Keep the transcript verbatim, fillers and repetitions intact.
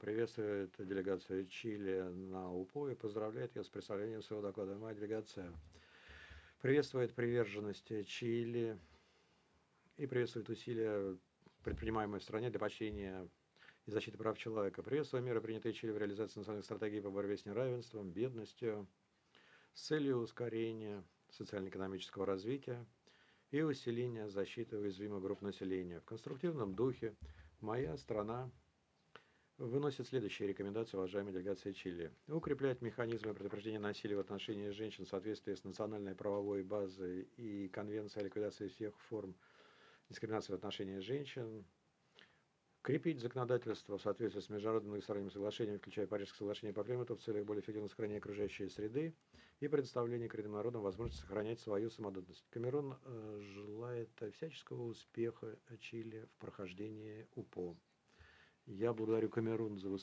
приветствует делегацию Чили на УПО и поздравляет ее с представлением своего доклада. Моя делегация приветствует приверженность Чили и приветствует усилия, предпринимаемые в стране для поощрения и защиты прав человека. Приветствую меры, принятые Чили в реализации национальной стратегии по борьбе с неравенством, бедностью, с целью ускорения социально-экономического развития и усиления защиты уязвимых групп населения. В конструктивном духе моя страна выносит следующие рекомендации уважаемой делегации Чили. Укреплять механизмы предотвращения насилия в отношении женщин в соответствии с национальной правовой базой и Конвенцией о ликвидации всех форм дискриминации в отношении женщин. Крепить законодательство в соответствии с международными многосторонними соглашениями, включая Парижское соглашение по климату, в целях более эффективного сохранения окружающей среды и предоставления коренным народам возможности сохранять свою самобытность. Камерун э, желает всяческого успеха Чили в прохождении УПО. Я благодарю Камерун за выступление.